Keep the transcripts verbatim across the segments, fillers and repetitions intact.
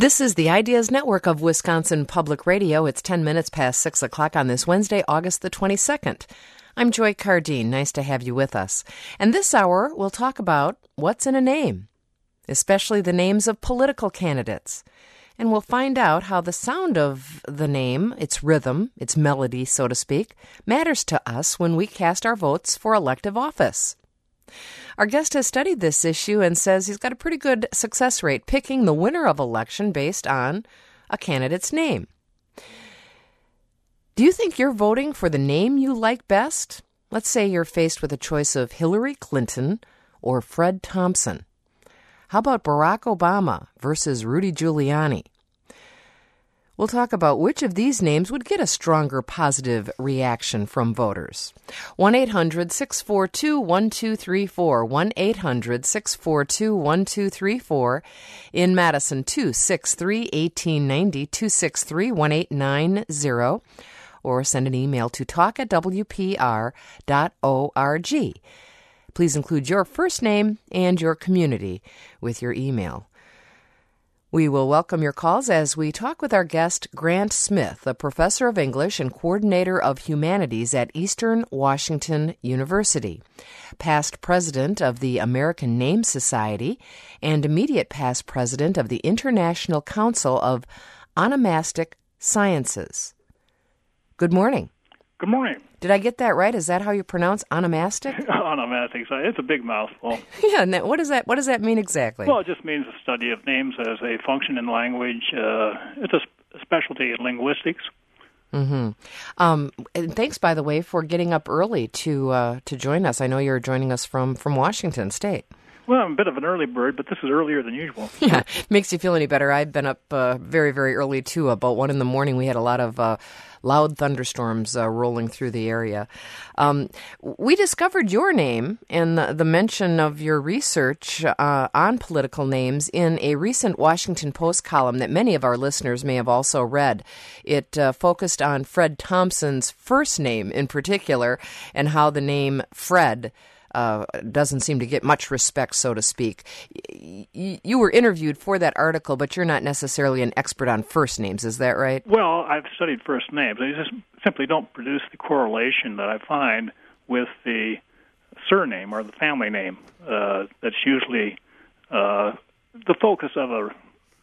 This is the Ideas Network of Wisconsin Public Radio. It's ten minutes past six o'clock on this Wednesday, August the twenty-second. I'm Joy Cardine. Nice to have you with us. And this hour, we'll talk about what's in a name, especially the names of political candidates. And we'll find out how the sound of the name, its rhythm, its melody, so to speak, matters to us when we cast our votes for elective office. Our guest has studied this issue and says he's got a pretty good success rate picking the winner of election based on a candidate's name. Do you think you're voting for the name you like best? Let's say you're faced with a choice of Hillary Clinton or Fred Thompson. How about Barack Obama versus Rudy Giuliani? We'll talk about which of these names would get a stronger positive reaction from voters. one eight hundred six four two one two three four, one eight hundred six four two one two three four. In Madison, two six three, one eight nine zero, two six three, one eight nine zero. Or send an email to talk at w p r dot org. Please include your first name and your community with your email. We will welcome your calls as we talk with our guest, Grant Smith, a professor of English and coordinator of humanities at Eastern Washington University, past president of the American Name Society, and immediate past president of the International Council of Onomastic Sciences. Good morning. Good morning. Did I get that right? Is that how you pronounce onomastic? Onomastic. It's a big mouthful. Yeah, and that, what does that what does that mean exactly? Well, it just means the study of names as a function in language. Uh, it's a sp- specialty in linguistics. Mm-hmm. Um, and thanks, by the way, for getting up early to uh, to join us. I know you're joining us from, from Washington State. Well, I'm a bit of an early bird, but this is earlier than usual. Yeah, makes you feel any better. I've been up uh, very, very early, too. About one in the morning, we had a lot of uh, loud thunderstorms uh, rolling through the area. Um, we discovered your name and the, the mention of your research uh, on political names in a recent Washington Post column that many of our listeners may have also read. It uh, focused on Fred Thompson's first name in particular and how the name Fred Uh, doesn't seem to get much respect, so to speak. Y- you were interviewed for that article, but you're not necessarily an expert on first names. Is that right? Well, I've studied first names. They just simply don't produce the correlation that I find with the surname or the family name. Uh, that's usually uh, the focus of a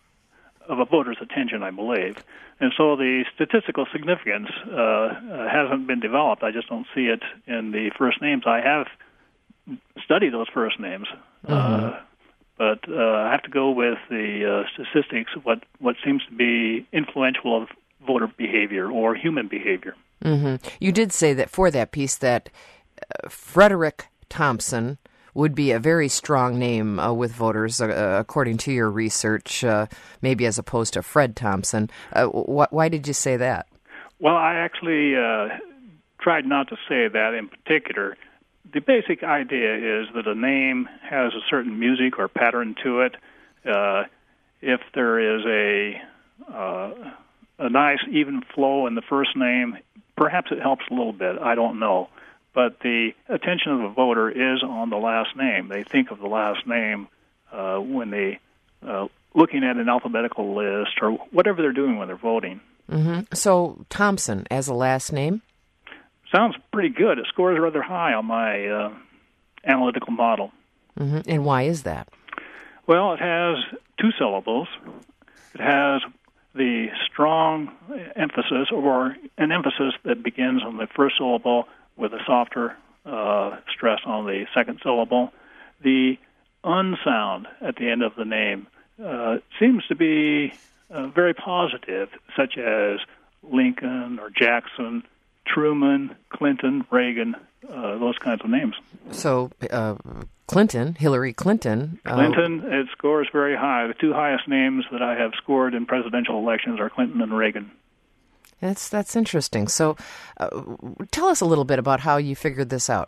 of a voter's attention, I believe. And so the statistical significance uh, uh, hasn't been developed. I just don't see it in the first names. I have study those first names, mm-hmm. uh, but uh, I have to go with the uh, statistics of what, what seems to be influential of voter behavior or human behavior. Mm-hmm. You did say that for that piece that uh, Frederick Thompson would be a very strong name uh, with voters, uh, according to your research, uh, maybe as opposed to Fred Thompson. Uh, wh- why did you say that? Well, I actually uh, tried not to say that in particular. The basic idea is that a name has a certain music or pattern to it. Uh, if there is a uh, a nice even flow in the first name, perhaps it helps a little bit. I don't know. But the attention of the voter is on the last name. They think of the last name uh, when they uh, looking at an alphabetical list or whatever they're doing when they're voting. Mm-hmm. So Thompson as a last name? Sounds pretty good. It scores rather high on my uh, analytical model. Mm-hmm. And why is that? Well, it has two syllables. It has the strong emphasis, or an emphasis that begins on the first syllable with a softer uh, stress on the second syllable. The unsound at the end of the name uh, seems to be uh, very positive, such as Lincoln or Jackson, Truman, Clinton, Reagan, uh, those kinds of names. So uh, Clinton, Hillary Clinton. Uh, Clinton, it scores very high. The two highest names that I have scored in presidential elections are Clinton and Reagan. That's that's interesting. So uh, tell us a little bit about how you figured this out.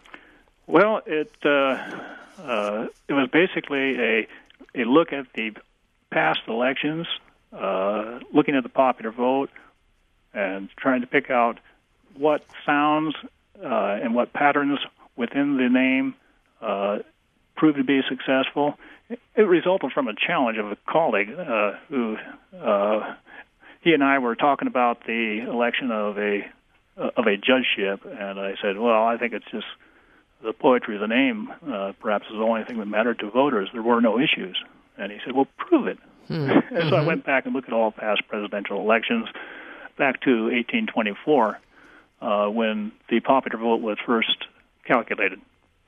Well, it uh, uh, it was basically a a look at the past elections, uh, looking at the popular vote, and trying to pick out what sounds uh, and what patterns within the name uh, proved to be successful. It resulted from a challenge of a colleague uh, who uh, he and I were talking about the election of a uh, of a judgeship, and I said, well, I think it's just the poetry of the name uh, perhaps is the only thing that mattered to voters. There were no issues. And he said, well, prove it. Mm-hmm. And so I went back and looked at all past presidential elections back to eighteen twenty-four uh, when the popular vote was first calculated.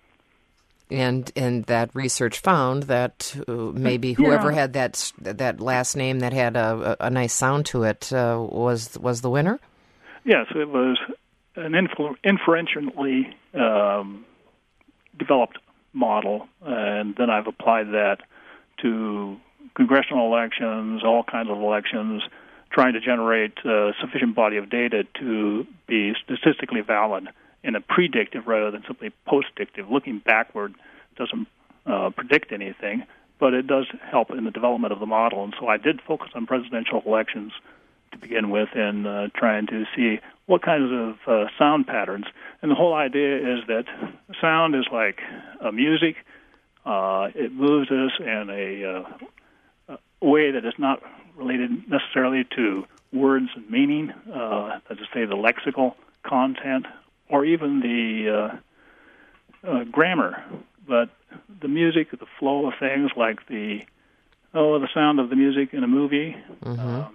And and that research found that uh, maybe whoever yeah. had that that last name that had a, a nice sound to it uh, was was the winner? Yes, it was an influ- inferentially um, developed model, and then I've applied that to congressional elections, all kinds of elections, trying to generate a sufficient body of data to be statistically valid in a predictive rather than simply postdictive. Looking backward doesn't uh, predict anything, but it does help in the development of the model. And so I did focus on presidential elections to begin with and uh, trying to see what kinds of uh, sound patterns. And the whole idea is that sound is like uh, music. Uh, it moves us in a, uh, a way that is not related necessarily to words and meaning, uh, let's just say the lexical content, or even the uh, uh, grammar, but the music, the flow of things like the oh, the sound of the music in a movie. Mm-hmm. Um,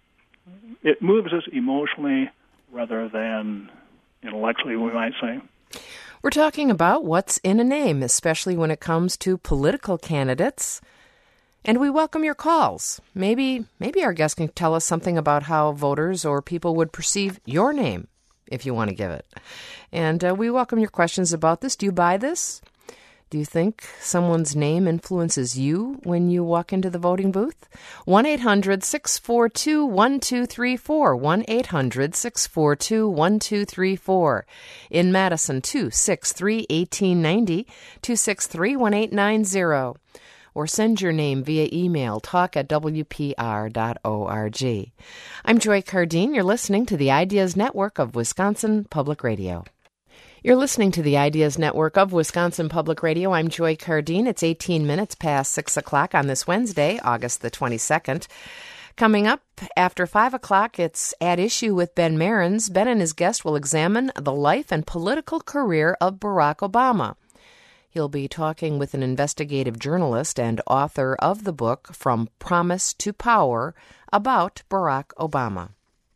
it moves us emotionally rather than intellectually, we might say. We're talking about what's in a name, especially when it comes to political candidates. And we welcome your calls. Maybe maybe our guest can tell us something about how voters or people would perceive your name, if you want to give it. And uh, we welcome your questions about this. Do you buy this? Do you think someone's name influences you when you walk into the voting booth? one eight hundred six four two one two three four. one eight hundred six four two one two three four. In Madison, two six three, one eight nine zero, two six three, one eight nine zero. Or send your name via email, talk at w p r dot org. I'm Joy Cardine. You're listening to the Ideas Network of Wisconsin Public Radio. You're listening to the Ideas Network of Wisconsin Public Radio. I'm Joy Cardine. It's eighteen minutes past six o'clock on this Wednesday, August the twenty-second. Coming up after five o'clock, it's At Issue with Ben Marins. Ben and his guest will examine the life and political career of Barack Obama. He'll be talking with an investigative journalist and author of the book From Promise to Power about Barack Obama.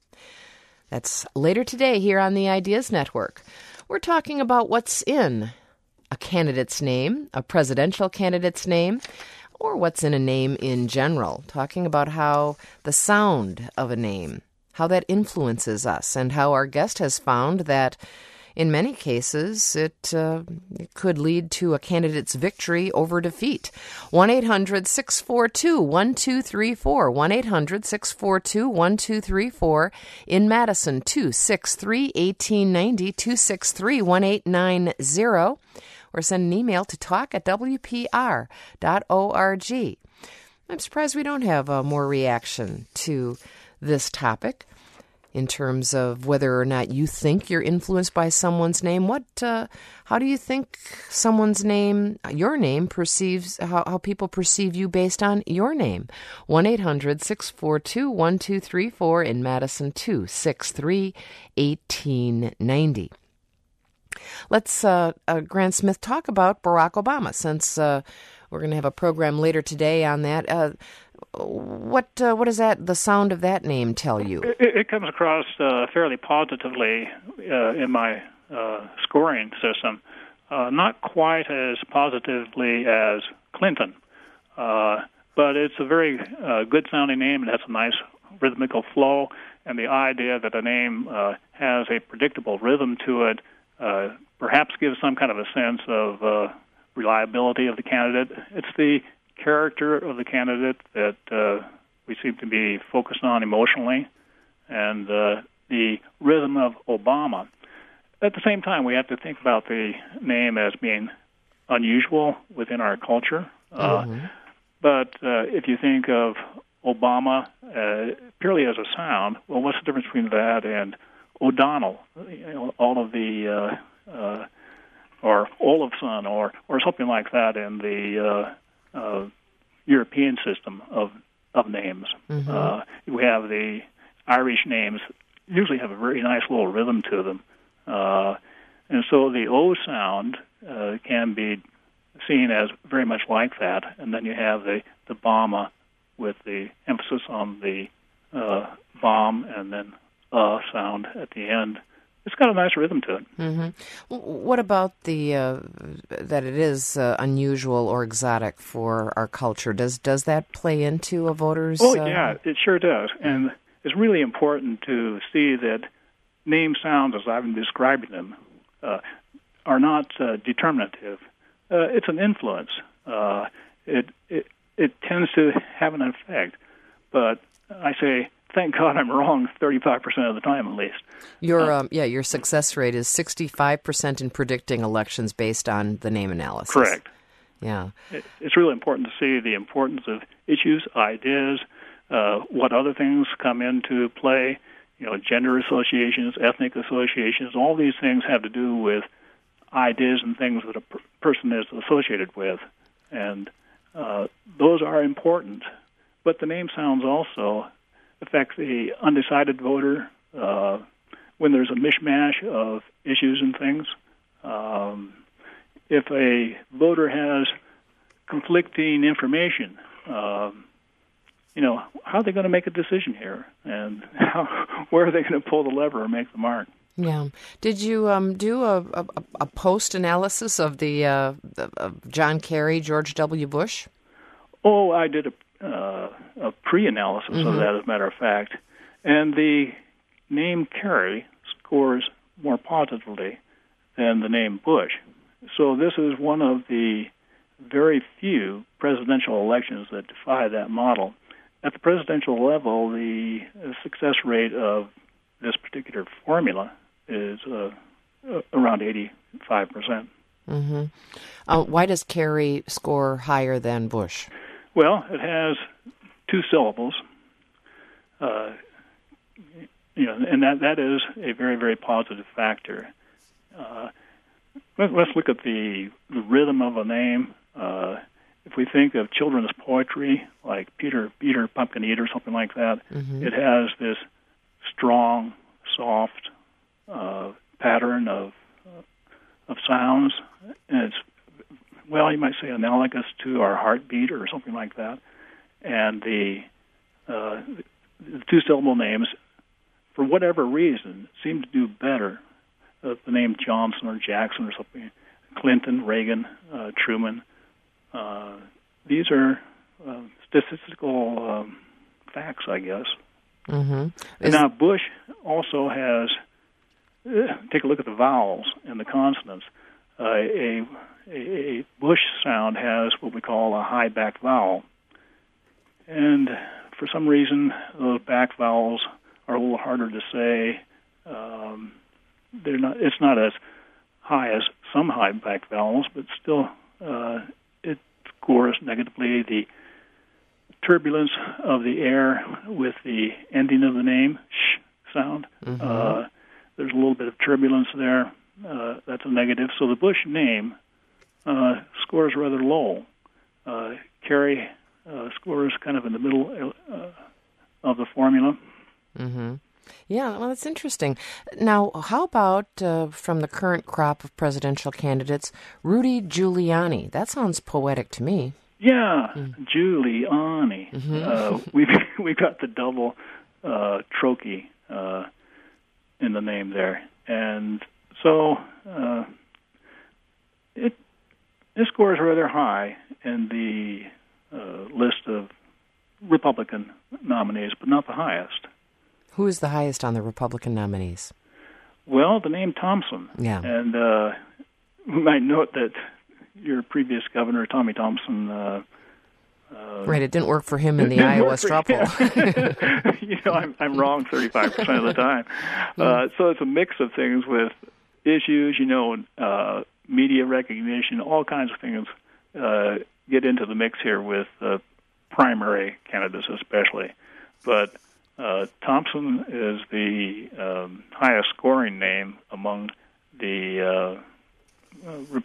That's later today here on the Ideas Network. We're talking about what's in a candidate's name, a presidential candidate's name, or what's in a name in general. Talking about how the sound of a name, how that influences us, and how our guest has found that in many cases, it, uh, it could lead to a candidate's victory over defeat. one eight hundred six four two one two three four. one eight hundred six four two one two three four. In Madison, two six three, one eight nine zero, two six three, one eight nine zero. Or send an email to talk at w p r dot org. I'm surprised we don't have uh, more reaction to this topic. In terms of whether or not you think you're influenced by someone's name, what, uh, how do you think someone's name, your name, perceives, how, how people perceive you based on your name? one eight hundred six four two one two three four. In Madison, two six three, one eight nine zero. Let's, uh, uh, Grant Smith, talk about Barack Obama, since uh, we're going to have a program later today on that. Uh, What uh, what does that the sound of that name tell you? It, it comes across uh, fairly positively uh, in my uh, scoring system. Uh, not quite as positively as Clinton, uh, but it's a very uh, good sounding name. It has a nice rhythmical flow, and the idea that a name uh, has a predictable rhythm to it uh, perhaps gives some kind of a sense of uh, reliability of the candidate. It's the character of the candidate that uh, we seem to be focused on emotionally, and uh, the rhythm of Obama. At the same time, we have to think about the name as being unusual within our culture. Mm-hmm. Uh, but uh, if you think of Obama uh, purely as a sound, well, what's the difference between that and O'Donnell? You know, all of the uh, uh, or Olafson, or or something like that in the uh, uh, European system of of names. Mm-hmm. Uh, we have the Irish names usually have a very nice little rhythm to them, uh, and so the O sound uh, can be seen as very much like that. And then you have the the Bama with the emphasis on the uh, bomb, and then uh sound at the end. It's got a nice rhythm to it. Mm-hmm. What about the uh, that it is uh, unusual or exotic for our culture? Does does that play into a voter's? Oh uh... yeah, it sure does, and it's really important to see that name sounds, as I've been describing them, uh, are not uh, determinative. Uh, it's an influence. Uh, it it it tends to have an effect, but I say, thank God I'm wrong thirty-five percent of the time at least. Your uh, um, yeah, your success rate is sixty-five percent in predicting elections based on the name analysis. Correct. Yeah. It, it's really important to see the importance of issues, ideas, uh, what other things come into play, you know, gender associations, ethnic associations. All these things have to do with ideas and things that a per- person is associated with. And uh, those are important. But the name sounds also affect the undecided voter uh, when there's a mishmash of issues and things. Um, if a voter has conflicting information, um, you know, how are they going to make a decision here? And how, where are they going to pull the lever or make the mark? Yeah. Did you um, do a, a, a post-analysis of the uh, of John Kerry, George W. Bush? Oh, I did a Uh, a pre-analysis mm-hmm. of that, as a matter of fact. And the name Kerry scores more positively than the name Bush. So this is one of the very few presidential elections that defy that model. At the presidential level, the success rate of this particular formula is uh, around eighty-five percent. Mm-hmm. Uh, why does Kerry score higher than Bush? Well, it has two syllables, uh, you know, and that, that is a very, very positive factor. Uh, let, let's look at the, the rhythm of a name. Uh, if we think of children's poetry, like Peter, Peter Pumpkin Eater, something like that, mm-hmm. it has this strong, soft uh, pattern of uh, of sounds, and it's, well, you might say analogous to our heartbeat or something like that. And the, uh, the two-syllable names, for whatever reason, seem to do better. Uh, the name Johnson or Jackson or something, Clinton, Reagan, uh, Truman. Uh, these are uh, statistical um, facts, I guess. Mm-hmm. And now Bush also has, uh, take a look at the vowels and the consonants. Uh, a A Bush sound has what we call a high back vowel. And for some reason, those back vowels are a little harder to say. Um, they're not. It's not as high as some high back vowels, but still uh, it scores negatively. The turbulence of the air with the ending of the name, sh sound, mm-hmm. uh, there's a little bit of turbulence there. Uh, that's a negative. So the Bush name Uh, scores rather low. Uh, Kerry uh, scores kind of in the middle uh, of the formula. Mm-hmm. Yeah, well, that's interesting. Now, how about uh, from the current crop of presidential candidates, Rudy Giuliani? That sounds poetic to me. Yeah, mm. Giuliani. Mm-hmm. Uh, we've we got the double uh, trochee uh, in the name there, and so uh, it. This score is rather high in the uh, list of Republican nominees, but not the highest. Who is the highest on the Republican nominees? Well, the name Thompson. Yeah. And uh, we might note that your previous governor, Tommy Thompson... Uh, uh, right, it didn't work for him in the Iowa struggle. you know, I'm, I'm wrong thirty-five percent of the time. Uh, so it's a mix of things with issues, you know, uh, media recognition, all kinds of things uh, get into the mix here with uh, primary candidates especially. But uh, Thompson is the um, highest scoring name among the uh, uh,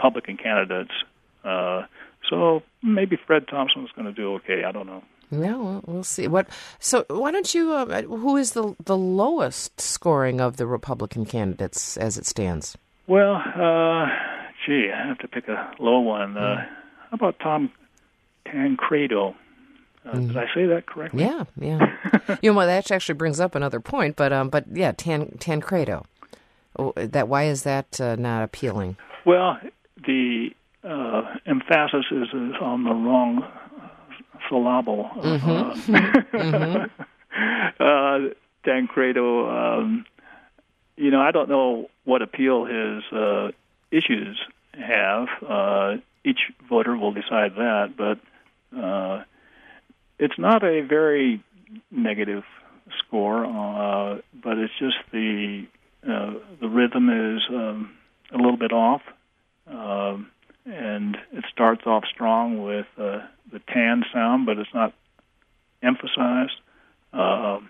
candidates. Uh, so maybe Fred Thompson's going to do okay. I don't know. Yeah, well, we'll see. What? So why don't you? Uh, who is the the lowest scoring of the Republican candidates as it stands? Well, uh, gee, I have to pick a low one. Uh, mm. How about Tom Tancredo? Uh, mm. Did I say that correctly? Yeah, yeah. You know, well, that actually brings up another point, but um, but yeah, Tan Tancredo. Oh, that why is that uh, not appealing? Well, the uh, emphasis is, is on the wrong syllable. Mm-hmm. Uh, mm-hmm. uh, Tancredo, um, you know, I don't know what appeal his uh, issues have. Uh, each voter will decide that, but uh, it's not a very negative score, uh, but it's just the uh, the rhythm is um, a little bit off, um, and it starts off strong with uh, the tan sound, but it's not emphasized. Uh,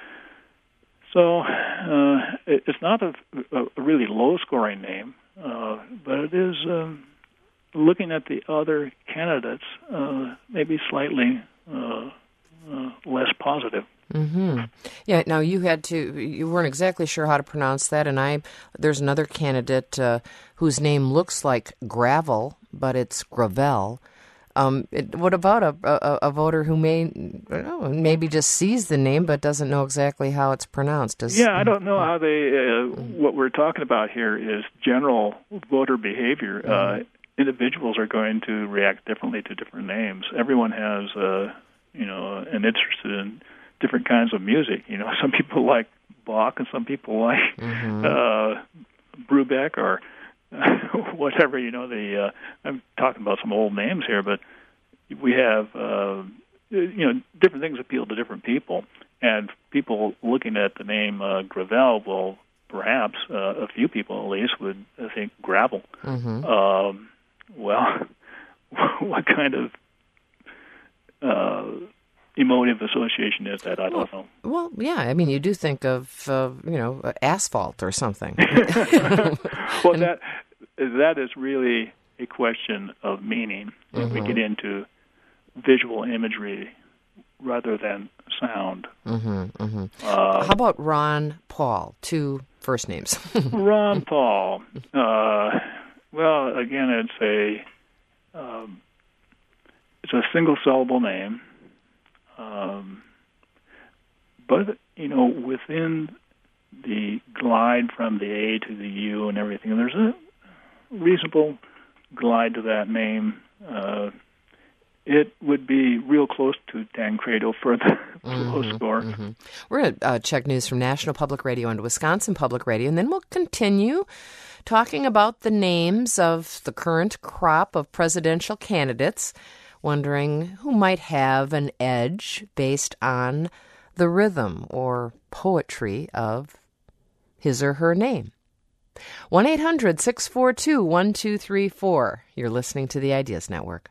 so uh, it, it's not a, a really low-scoring name, uh, but it is, um, looking at the other candidates, uh, maybe slightly uh, uh, less positive. Mm-hmm. Yeah. Now you had to. You weren't exactly sure how to pronounce that, and I. There's another candidate uh, whose name looks like gravel, but it's Gravel. Um, it, what about a, a a voter who may know, maybe just sees the name but doesn't know exactly how it's pronounced? Does, yeah, I don't know how they. Uh, what we're talking about here is general voter behavior. Mm-hmm. Uh, individuals are going to react differently to different names. Everyone has, uh, you know, an interest in different kinds of music. You know, some people like Bach and some people like mm-hmm. uh, Brubeck or uh, whatever. You know, the uh, I'm talking about some old names here, but we have uh, you know different things appeal to different people, and people looking at the name uh, Gravel will perhaps uh, a few people at least would uh, think gravel. Mm-hmm. Um, well, what kind of uh, emotive association is that? I don't well, know. Well, yeah. I mean, you do think of, uh, you know, asphalt or something. Well, and, that that is really a question of meaning. Mm-hmm. We get into visual imagery rather than sound. Mm-hmm, mm-hmm. Uh, How about Ron Paul? Two first names. Ron Paul. Uh, well, again, it's a um, it's a single syllable name. Um, but, you know, within the glide from the A to the U and everything, there's a reasonable glide to that name. Uh, it would be real close to Tancredo for the mm-hmm, low score. Mm-hmm. We're going to uh, check news from National Public Radio and Wisconsin Public Radio, and then we'll continue talking about the names of the current crop of presidential candidates, wondering who might have an edge based on the rhythm or poetry of his or her name. one eight hundred six four two one two three four. You're listening to the Ideas Network.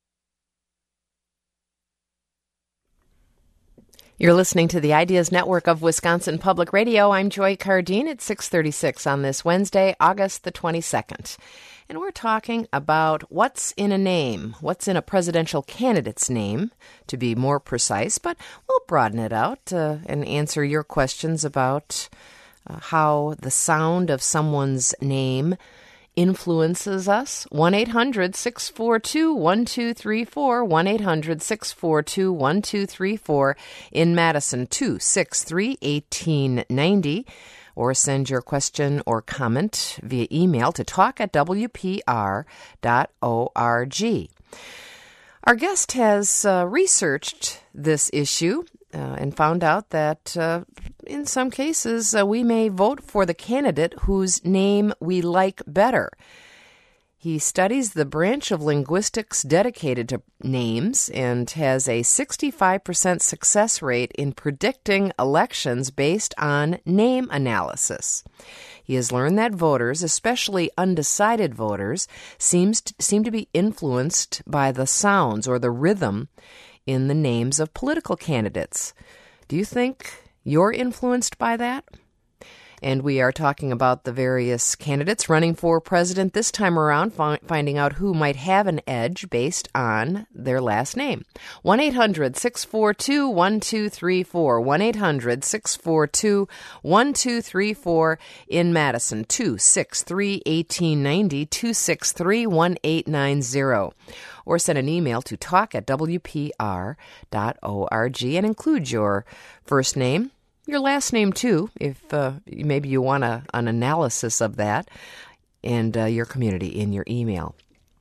You're listening to the Ideas Network of Wisconsin Public Radio. I'm Joy Cardine at six thirty-six on this Wednesday, August the twenty-second. And we're talking about what's in a name, what's in a presidential candidate's name, to be more precise, but we'll broaden it out uh, and answer your questions about uh, how the sound of someone's name influences us. one eight hundred six four two one two three four, one eight hundred six four two one two three four, in Madison, two six three one eight nine zero. Or send your question or comment via email to talk at w p r dot org. Our guest has uh, researched this issue uh, and found out that uh, in some cases uh, we may vote for the candidate whose name we like better. He studies the branch of linguistics dedicated to names and has a sixty-five percent success rate in predicting elections based on name analysis. He has learned that voters, especially undecided voters, seems to, seem to be influenced by the sounds or the rhythm in the names of political candidates. Do you think you're influenced by that? And we are talking about the various candidates running for president this time around, fi- finding out who might have an edge based on their last name. one eight hundred six four two one two three four. one eight hundred six four two one two three four in Madison. two six three, one eight nine zero. two six three, one eight nine zero. Or send an email to talk at w p r dot org and include your first name, your last name too, if uh, maybe you want a, an analysis of that, and uh, your community in your email.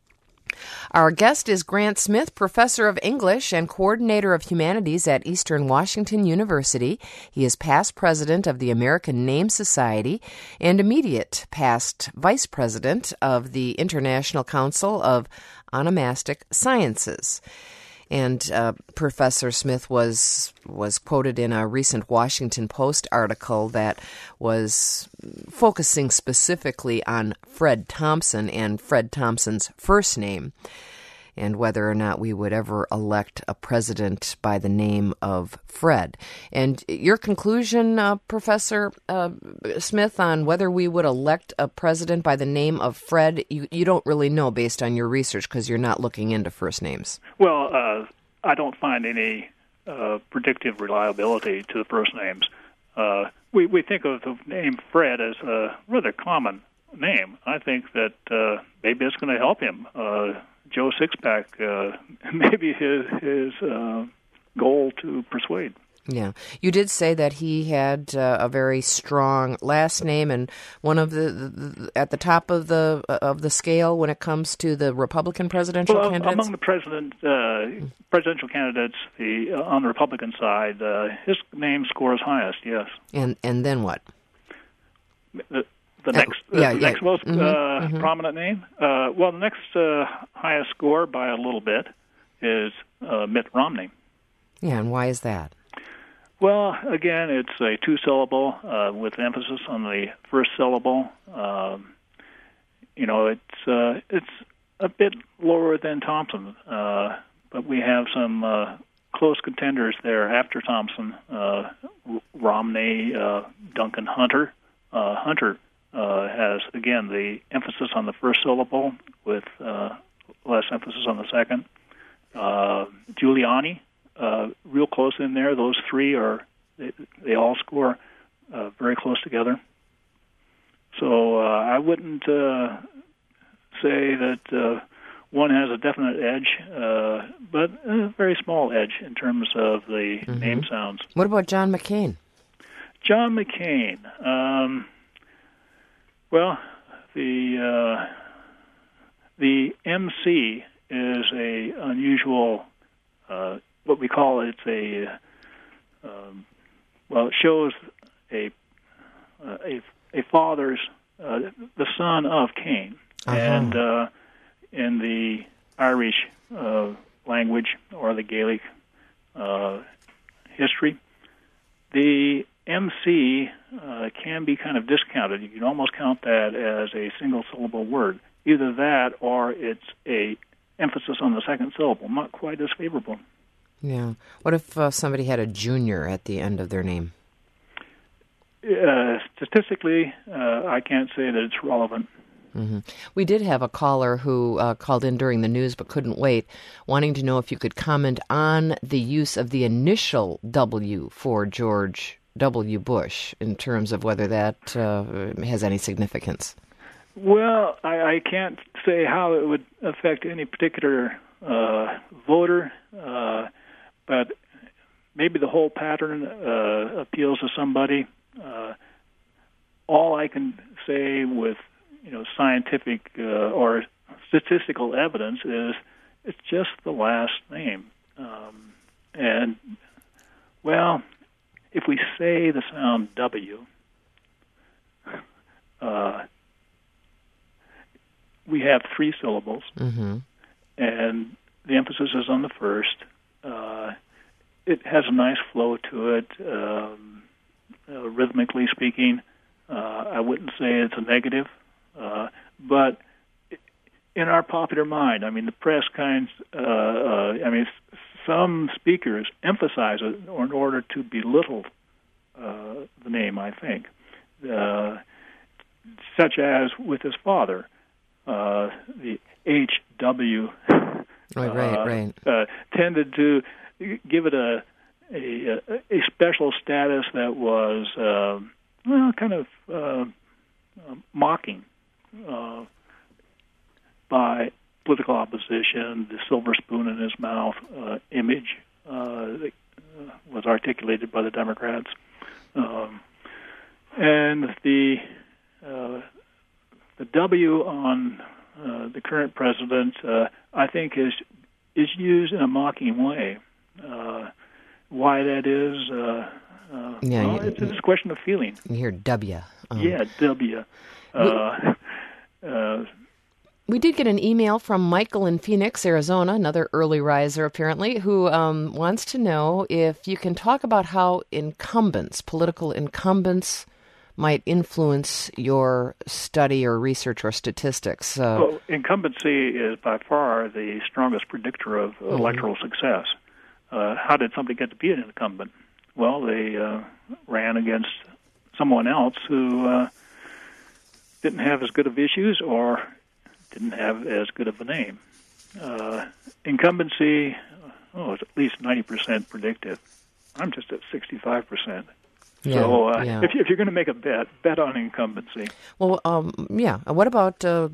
Our guest is Grant Smith, professor of English and coordinator of humanities at Eastern Washington University. He is past president of the American Name Society and immediate past vice president of the International Council of Onomastic Sciences. And uh, Professor Smith was was quoted in a recent Washington Post article that was focusing specifically on Fred Thompson and Fred Thompson's first name, and whether or not we would ever elect a president by the name of Fred. And your conclusion, uh, Professor uh, Smith, on whether we would elect a president by the name of Fred, you, you don't really know based on your research because you're not looking into first names. Well, uh, I don't find any uh, predictive reliability to the first names. Uh, we, we think of the name Fred as a rather common name. I think that uh, maybe it's going to help him. Uh, Joe Sixpack, uh, maybe his his uh, goal to persuade. Yeah. You did say that he had uh, a very strong last name, and one of the, the, the at the top of the of the scale when it comes to the Republican presidential well, candidates. Among the president uh, presidential candidates, the uh, on the Republican side, uh, his name scores highest. Yes. And and then what? The, The next, uh, yeah, uh, the yeah. next most mm-hmm, uh, mm-hmm. prominent name? Uh, well, the next uh, highest score by a little bit is uh, Mitt Romney. Yeah, and why is that? Well, again, it's a two-syllable uh, with emphasis on the first syllable. Um, you know, it's uh, it's a bit lower than Thompson, uh, but we have some uh, close contenders there after Thompson. Uh, Romney, uh, Duncan Hunter. Uh, Hunter Uh, has, again, the emphasis on the first syllable with uh, less emphasis on the second. Uh, Giuliani, uh, real close in there. Those three are, they, they all score uh, very close together. So uh, I wouldn't uh, say that uh, one has a definite edge, uh, but a very small edge in terms of the mm-hmm. name sounds. What about John McCain? John McCain. Um, Well, the uh, the M C is a unusual, uh, what we call it's a, um, well, it shows a uh, a, a father's, uh, the son of Cain, uh-huh. and uh, in the Irish uh, language or the Gaelic uh, history, the M C uh, can be kind of discounted. You can almost count that as a single-syllable word. Either that or it's a emphasis on the second syllable, not quite as favorable. Yeah. What if uh, somebody had a junior at the end of their name? Uh, statistically, uh, I can't say that it's relevant. Mm-hmm. We did have a caller who uh, called in during the news but couldn't wait, wanting to know if you could comment on the use of the initial W for George W. Bush in terms of whether that uh, has any significance. Well, I, I can't say how it would affect any particular uh, voter, uh, but maybe the whole pattern uh, appeals to somebody. Uh, all I can say with you know scientific uh, or statistical evidence is it's just the last name, um, and well. If we say the sound W, uh, we have three syllables, mm-hmm. and the emphasis is on the first. Uh, it has a nice flow to it, um, uh, rhythmically speaking. Uh, I wouldn't say it's a negative, uh, but in our popular mind, I mean, the press kinds, uh, uh, I mean, some speakers emphasize it in order to belittle uh, the name, I think. uh, such as with his father, uh, the H W. Right, right, uh, right. Uh, tended to give it a a, a special status that was uh, well, kind of uh, uh, mocking uh, by political opposition. The silver spoon in his mouth uh, image uh, that uh, was articulated by the Democrats, um, and the uh, the W on uh, the current president, uh, I think, is is used in a mocking way. Uh, why that is, uh, uh, yeah, well, you, it's, it's a question of feeling. You hear W. Um, yeah, W. Uh, uh, We did get an email from Michael in Phoenix, Arizona, another early riser apparently, who um, wants to know if you can talk about how incumbents, political incumbents, might influence your study or research or statistics. Uh, well, incumbency is by far the strongest predictor of mm-hmm. electoral success. Uh, how did somebody get to be an incumbent? Well, they uh, ran against someone else who uh, didn't have as good of issues or didn't have as good of a name. Uh, incumbency, oh, it's at least ninety percent predictive. I'm just at sixty-five percent. Yeah, so uh, yeah. if, if you're going to make a bet, bet on incumbency. Well, um, yeah. What about uh,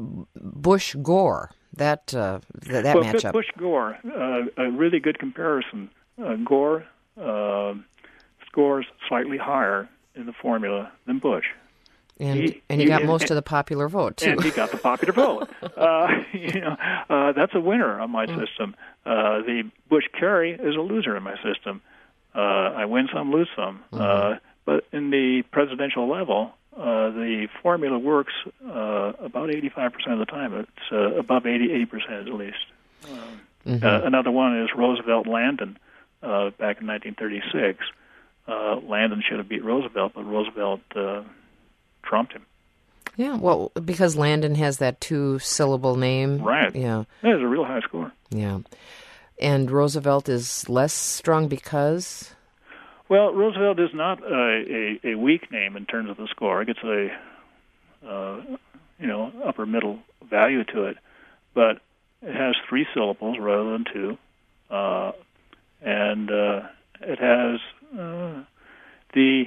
Bush Gore? That uh, th- that well, matchup. Bush Gore, uh, a really good comparison. Uh, Gore uh, scores slightly higher in the formula than Bush. And he, and he, he got most and, of the popular vote, too. And he got the popular vote. Uh, you know, uh, that's a winner on my system. Uh, the Bush-Kerry is a loser in my system. Uh, I win some, lose some. Mm-hmm. Uh, but in the presidential level, uh, the formula works uh, about eighty-five percent of the time. It's uh, above eighty, eighty percent at least. Um, mm-hmm. uh, another one is Roosevelt-Landon uh, back in nineteen thirty-six. Uh, Landon should have beat Roosevelt, but Roosevelt uh, trumped him. Yeah, well, because Landon has that two-syllable name. Right. Yeah. That is a real high score. Yeah. And Roosevelt is less strong because? Well, Roosevelt is not a, a, a weak name in terms of the score. It gets a, uh, you know, upper middle value to it. But it has three syllables rather than two. Uh, and uh, it has uh, the...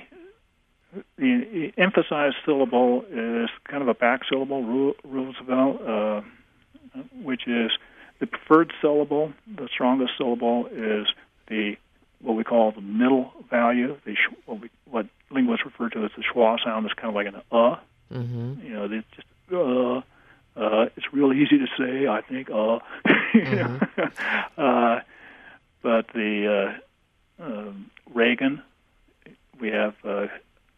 The emphasized syllable is kind of a back syllable, Roosevelt, uh, which is the preferred syllable. The strongest syllable is the what we call the middle value, the what, we, what linguists refer to as the schwa sound. It's kind of like an uh. Mm-hmm. You know, it's just uh. Uh, it's real easy to say, I think, uh. mm-hmm. uh but the uh, uh, Reagan, we have. Uh,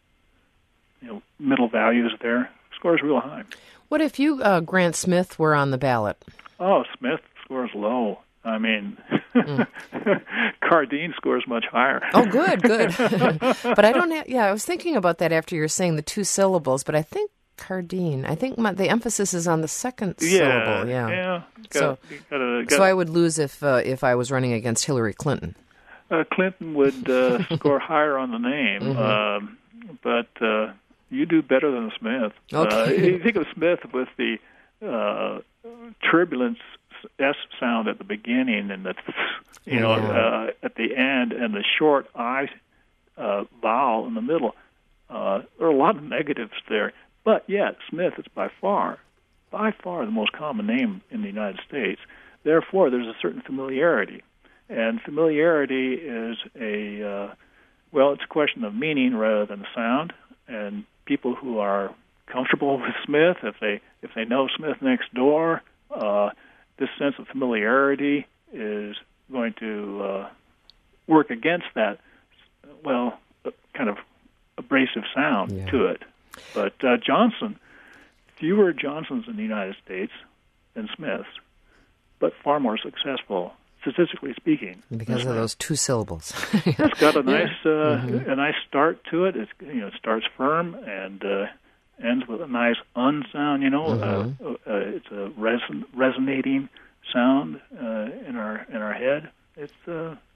You know, middle values there. Scores real high. What if you, uh, Grant Smith, were on the ballot? Oh, Smith scores low. I mean, mm. Cardine scores much higher. Oh, good, good. But I don't have, yeah, I was thinking about that after you were saying the two syllables, but I think Cardine, I think my, the emphasis is on the second yeah, syllable. Yeah, yeah. Got, so, gotta, gotta, so I would lose if uh, if I was running against Hillary Clinton. Uh, Clinton would uh, score higher on the name, mm-hmm. um, but... Uh, You do better than Smith. Okay. Uh, you think of Smith with the uh, turbulence S sound at the beginning and the, you know, yeah. uh, at the end, and the short I uh, vowel in the middle. Uh, there are a lot of negatives there, but yet Smith is by far, by far the most common name in the United States. Therefore, there's a certain familiarity, and familiarity is a uh, well, it's a question of meaning rather than sound, and people who are comfortable with Smith, if they if they know Smith next door, uh, this sense of familiarity is going to uh, work against that, well, kind of abrasive sound yeah. to it. But uh, Johnson, fewer Johnsons in the United States than Smiths, but far more successful, statistically speaking, because of those two syllables. It's got a nice, uh, mm-hmm. a nice start to it. It's, you know, it starts firm and uh, ends with a nice un sound. You know, mm-hmm. uh, uh, it's a reson- resonating sound uh, in our in our head. It's uh, it's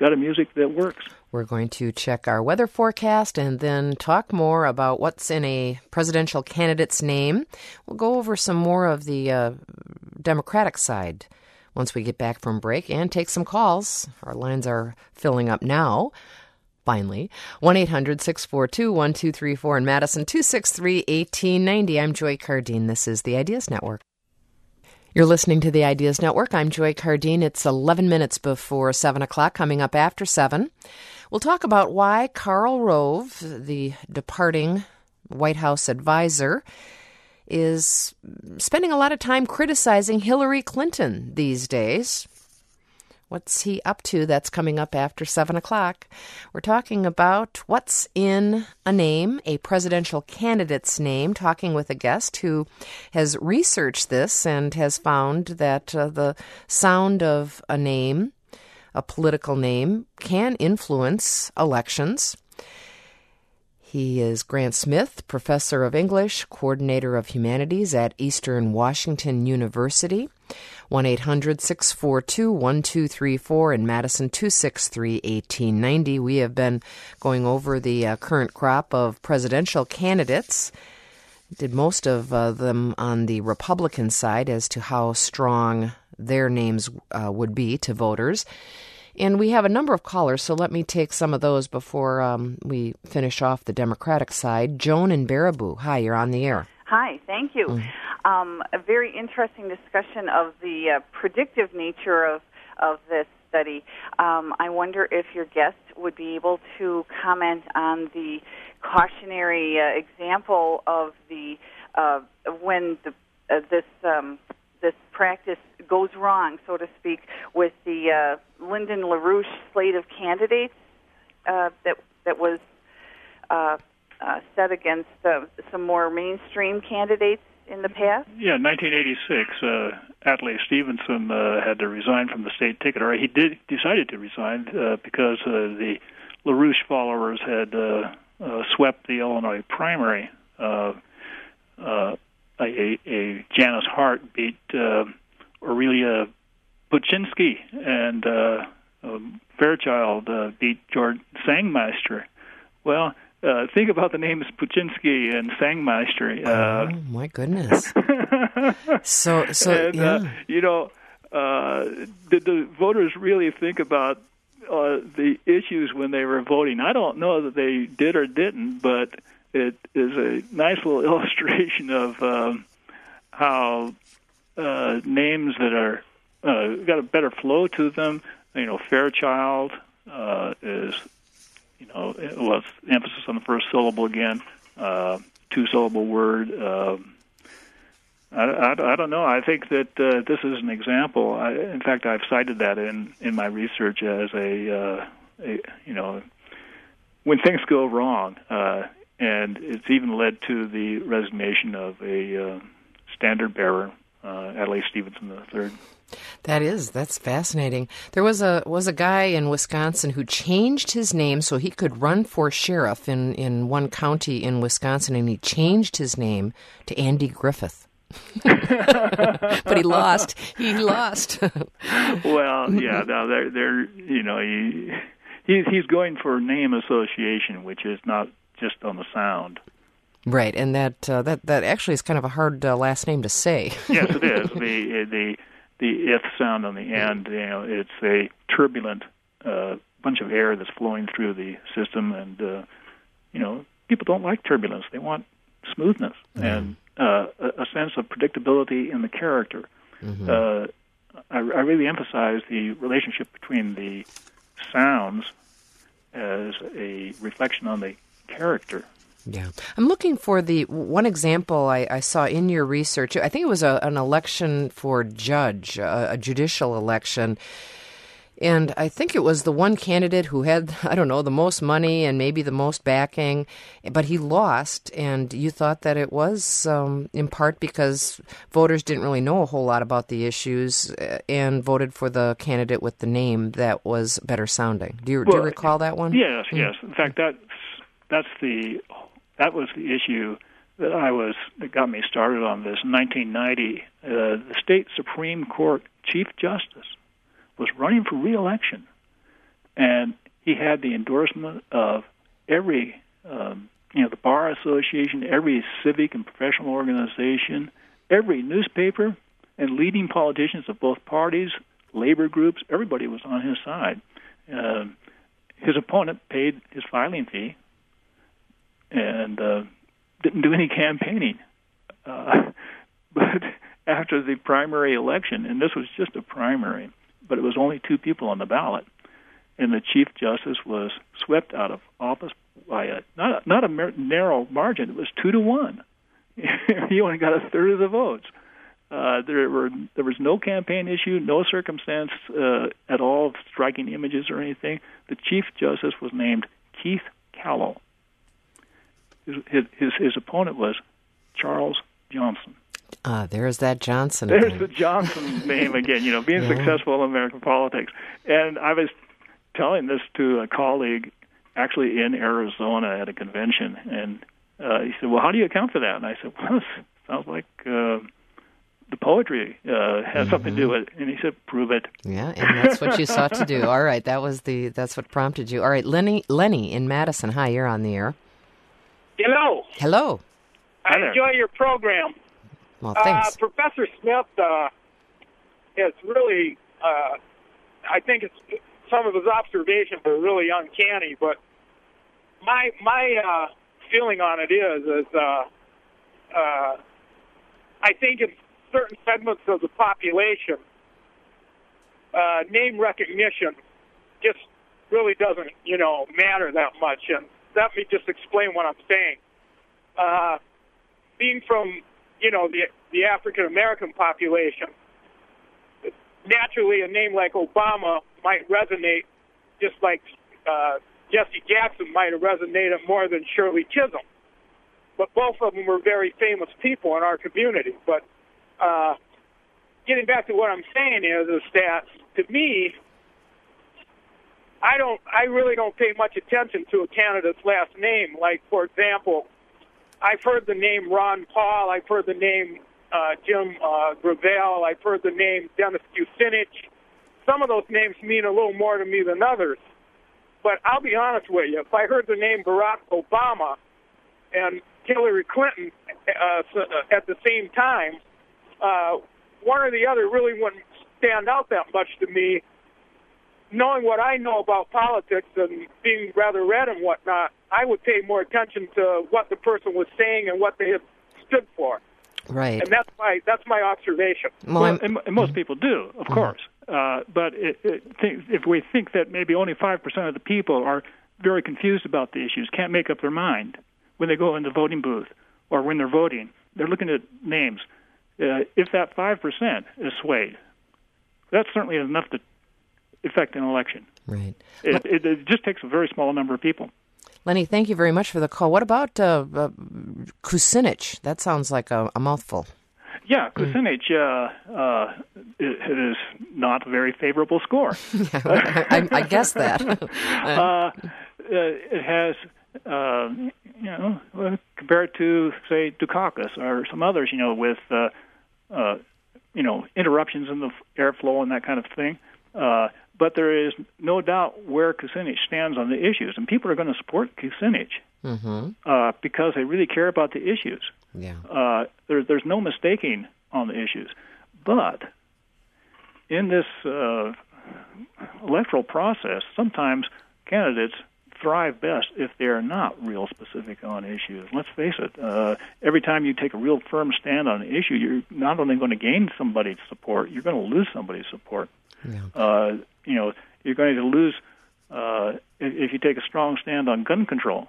got a music that works. We're going to check our weather forecast and then talk more about what's in a presidential candidate's name. We'll go over some more of the uh, Democratic side once we get back from break and take some calls. Our lines are filling up now. Finally, one eight hundred six four two one two three four in Madison, two six three one eight nine zero. I'm Joy Cardine. This is the Ideas Network. You're listening to the Ideas Network. I'm Joy Cardine. It's eleven minutes before seven o'clock, coming up after seven. We'll talk about why Karl Rove, the departing White House advisor, is spending a lot of time criticizing Hillary Clinton these days. What's he up to? That's coming up after seven o'clock. We're talking about what's in a name, a presidential candidate's name, talking with a guest who has researched this and has found that uh, the sound of a name, a political name, can influence elections. He is Grant Smith, professor of English, coordinator of humanities at Eastern Washington University. one eight hundred six four two one two three four in Madison, two six three one eight nine zero. We have been going over the uh, current crop of presidential candidates. Did most of uh, them on the Republican side as to how strong their names uh, would be to voters. And we have a number of callers, so let me take some of those before um, we finish off the Democratic side. Joan in Baraboo. Hi, you're on the air. Hi, thank you. Mm. Um, a very interesting discussion of the uh, predictive nature of, of this study. Um, I wonder if your guest would be able to comment on the cautionary uh, example of the uh, when the, uh, this um, this practice goes wrong, so to speak, with the uh, Lyndon LaRouche slate of candidates uh, that that was uh, uh, set against uh, some more mainstream candidates in the past? Yeah, nineteen eighty-six, uh, Adlai Stevenson uh, had to resign from the state ticket, or he did decided to resign uh, because uh, the LaRouche followers had uh, uh, swept the Illinois primary. Uh, uh, a, a Janice Hart beat uh, Aurelia Puczynski, and uh, um, Fairchild uh, beat George Sangmeister. Well, Uh, think about the names Puczynski and Sangmeister. Uh, oh my goodness! so, so and, yeah. uh, you know, uh, did the voters really think about uh, the issues when they were voting? I don't know that they did or didn't, but it is a nice little illustration of um, how uh, names that are uh, got a better flow to them. You know, Fairchild uh, is. You know, it was emphasis on the first syllable again, uh, two-syllable word. Um, I, I, I don't know. I think that uh, this is an example. I, in fact, I've cited that in, in my research as a, uh, a, you know, when things go wrong, uh, and it's even led to the resignation of a uh, standard bearer, uh, Adlai Stevenson the third. That is, that's fascinating. There was a was a guy in Wisconsin who changed his name so he could run for sheriff in, in one county in Wisconsin, and he changed his name to Andy Griffith. But he lost. He lost. Well, yeah, now they're, they're you know, he, he's, he's going for name association, which is not just on the sound. Right, and that uh, that that actually is kind of a hard uh, last name to say. Yes, it is. The the the if sound on the end, you know, it's a turbulent uh, bunch of air that's flowing through the system, and uh, you know, people don't like turbulence; they want smoothness mm-hmm. and uh, a, a sense of predictability in the character. Mm-hmm. Uh, I, I really emphasize the relationship between the sounds as a reflection on the character. Yeah. I'm looking for the one example I, I saw in your research. I think it was a, an election for judge, a, a judicial election. And I think it was the one candidate who had, I don't know, the most money and maybe the most backing, but he lost. And you thought that it was um, in part because voters didn't really know a whole lot about the issues and voted for the candidate with the name that was better sounding. Do you, well, do you recall that one? Yes, mm-hmm. yes. In fact, that's, that's the... That was the issue that I was that got me started on this. In nineteen ninety, uh, the state Supreme Court Chief Justice was running for re-election, and he had the endorsement of every, um, you know, the Bar Association, every civic and professional organization, every newspaper, and leading politicians of both parties, labor groups. Everybody was on his side. Uh, his opponent paid his filing fee and uh, didn't do any campaigning. Uh, but after the primary election, and this was just a primary, but it was only two people on the ballot, and the Chief Justice was swept out of office by a not a, not a narrow margin. It was two to one. He only got a third of the votes. Uh, there were there was no campaign issue, no circumstance uh, at all of striking images or anything. The Chief Justice was named Keith Callow. His his, his opponent was Charles Johnson. Ah, there's that Johnson There's again. the Johnson name again, you know, being yeah. successful in American politics. And I was telling this to a colleague actually in Arizona at a convention, and uh, he said, well, how do you account for that? And I said, well, it sounds like uh, the poetry uh, has mm-hmm. something to do with it. And he said, prove it. Yeah, and that's what you sought to do. All right, that was the that's what prompted you. All right, Lenny, Lenny in Madison. Hi, you're on the air. Hello. Hello. I enjoy your program. Well, thanks. Uh, Professor Smith uh, is really, uh, I think it's some of his observations are really uncanny, but my my uh, feeling on it is, is uh, uh, I think in certain segments of the population, uh, name recognition just really doesn't, you know, matter that much. And let me just explain what I'm saying. Uh, being from, you know, the the African American population, naturally a name like Obama might resonate, just like uh, Jesse Jackson might have resonated more than Shirley Chisholm. But both of them were very famous people in our community. But uh, getting back to what I'm saying is, is that to me, I don't, I really don't pay much attention to a candidate's last name. Like, for example, I've heard the name Ron Paul. I've heard the name uh, Jim uh, Gravel. I've heard the name Dennis Kucinich. Some of those names mean a little more to me than others. But I'll be honest with you. If I heard the name Barack Obama and Hillary Clinton uh, at the same time, uh, one or the other really wouldn't stand out that much to me. Knowing what I know about politics and being rather read and whatnot, I would pay more attention to what the person was saying and what they had stood for. Right. And that's my that's my observation. Well, well and, and most people do, of mm-hmm. course. Uh, but it, it, th- if we think that maybe only five percent of the people are very confused about the issues, can't make up their mind when they go in the voting booth or when they're voting, they're looking at names. Uh, if that five percent is swayed, that's certainly enough to affect an election. Right. It, it, it just takes a very small number of people. Lenny, thank you very much for the call. What about uh, uh, Kucinich? That sounds like a, a mouthful. Yeah, Kucinich uh, uh, it, it is not a very favorable score. I, I, I guess that. uh, it has, uh, you know, compared to, say, Dukakis or some others, you know, with, uh, uh, you know, interruptions in the airflow and that kind of thing. Uh, but there is no doubt where Kucinich stands on the issues, and people are going to support Kucinich mm-hmm. uh, because they really care about the issues. Yeah. Uh, there, there's no mistaking on the issues. But in this uh, electoral process, sometimes candidates thrive best if they're not real specific on issues. Let's face it, uh, every time you take a real firm stand on an issue, you're not only going to gain somebody's support, you're going to lose somebody's support. Yeah. Uh, you know, you're going to lose uh, if, if you take a strong stand on gun control.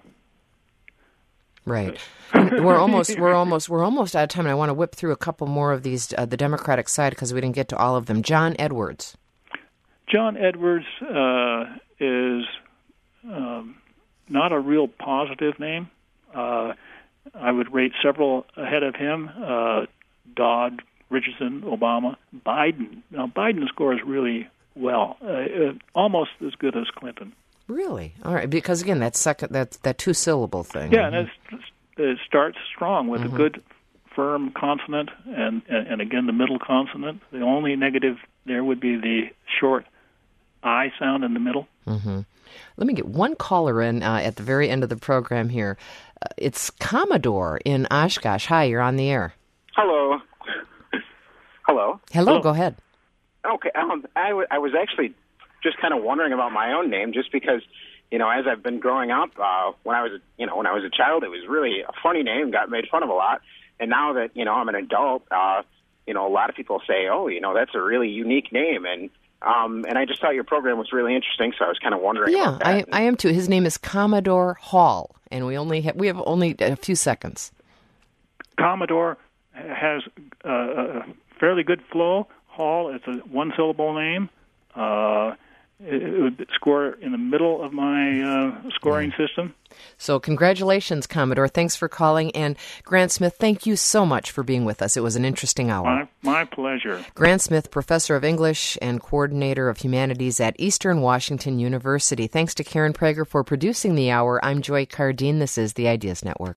Right. we're almost we're almost we're almost out of time, and I want to whip through a couple more of these uh, the Democratic side because we didn't get to all of them. John Edwards. John Edwards uh, is um, not a real positive name. Uh, I would rate several ahead of him: uh, Dodd, Richardson, Obama, Biden. Now Biden scores really well, uh, almost as good as Clinton. Really? All right. Because again, that second that that two syllable thing. Yeah, and it's, it starts strong with mm-hmm. a good, firm consonant, and, and and again the middle consonant. The only negative there would be the short I sound in the middle. Mm-hmm. Let me get one caller in uh, at the very end of the program here. Uh, it's Commodore in Oshkosh. Hi, you're on the air. Hello. Hello. Hello, Hello. Go ahead. Okay. Um, I, w- I was actually just kind of wondering about my own name, just because, you know, as I've been growing up, uh, when I was, a, you know, when I was a child, it was really a funny name, got made fun of a lot. And now that, you know, I'm an adult, uh, you know, a lot of people say, oh, you know, that's a really unique name. And um, and I just thought your program was really interesting, so I was kind of wondering Yeah, about that. I, I am too. His name is Commodore Hall, and we only have, we have only a few seconds. Commodore has uh, a fairly good flow. Hall is a one-syllable name. Uh, it, it would score in the middle of my uh, scoring Yeah. system. So congratulations, Commodore. Thanks for calling. And Grant Smith, thank you so much for being with us. It was an interesting hour. My, my pleasure. Grant Smith, Professor of English and Coordinator of Humanities at Eastern Washington University. Thanks to Karen Prager for producing the hour. I'm Joy Cardine. This is the Ideas Network.